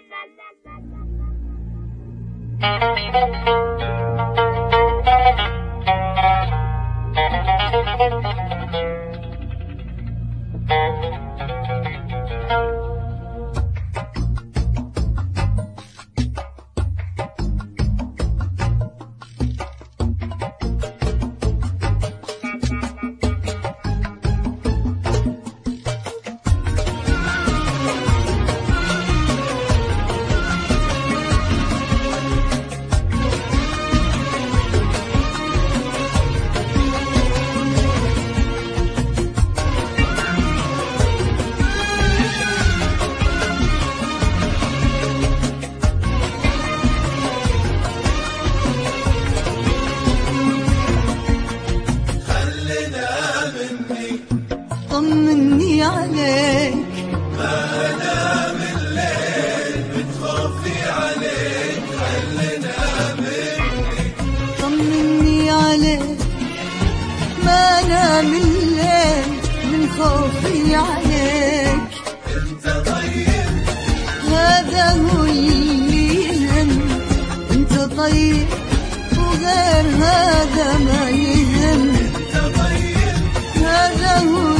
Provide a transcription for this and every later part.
طمني عليك، ما انام الليل بتخافي عليك، خلينا مني. طمني عليك، ما انام الليل من خوفي عليك. انت طيب، هذا هو اللي يهم، انت طيب وغير هذا ما يهم. انت طيب، هذا هو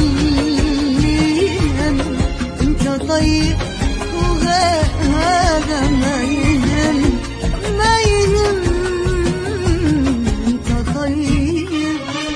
طيب وغير هذا ما يهم، ما يهم. انت طيب،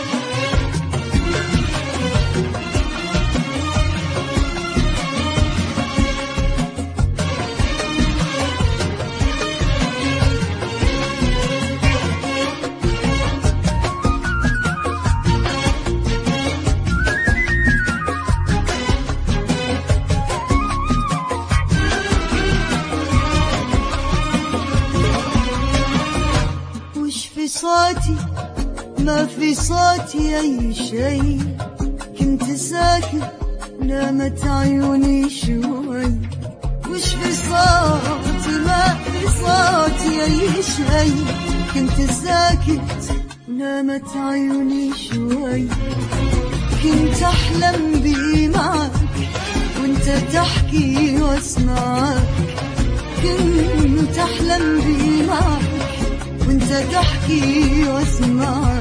صوتي ما في صوتي أي شيء، كنت ساكت نامت عيوني شوي. وش في صوتي ما في صوتي أي شيء، كنت ساكت نامت عيوني شوي. كنت أحلم بي معك وانت تحكي واسمعك، كنت أحلم بي معك وانت تحكي واسمعك.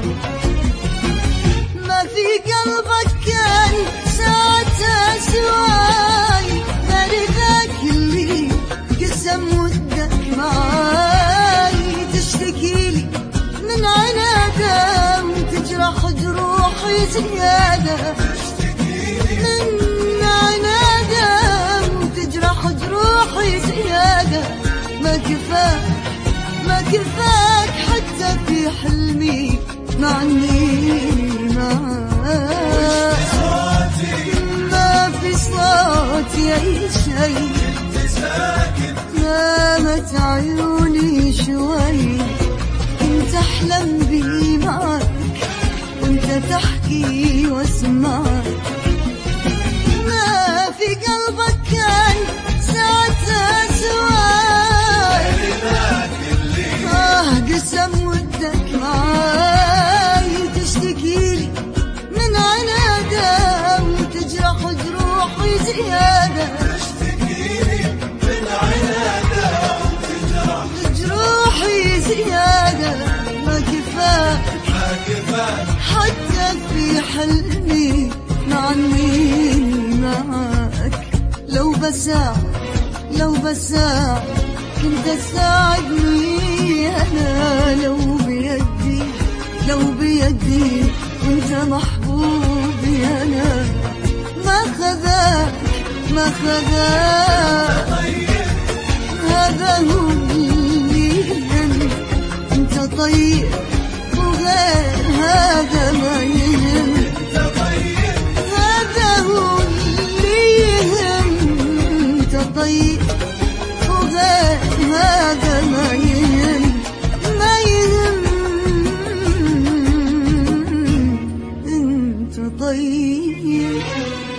ما في قلبك كان ساعتها سواي، غير ذاك اللي قسم ودك معاي. تشتكيلي من عناده وتجرح جروحي زياده، من عناده وتجرح جروحي زياده. ما كفاك، ما كفاك حتى في حلمي معني معاك. ما في صوتي أي شيء، نامت عيوني شوي. كنت أحلم بي معك وانت تحكي واسمعك. ما في قلبك كان ساعتها سواي، قسم ودك معاي. تشتكيلي من عناده وتجرح جروحي زياده، تشتكيلي من عناده وتجرح جروحي زياده. ما كفاك، ما كفاك حتى في حلمي معني معك. لو بساع، لو بساع كنت تساعدني أنا. لو بيدي، لو بيدي وانت محبوبي أنا. ما خذاك، ما خذاك، هذا هو اللي يهم. انت طيب وغير هذا ما يهم. هذا هو اللي يهم. انت طيب وغير هذا ما يهم، ما يهم. انت طيب.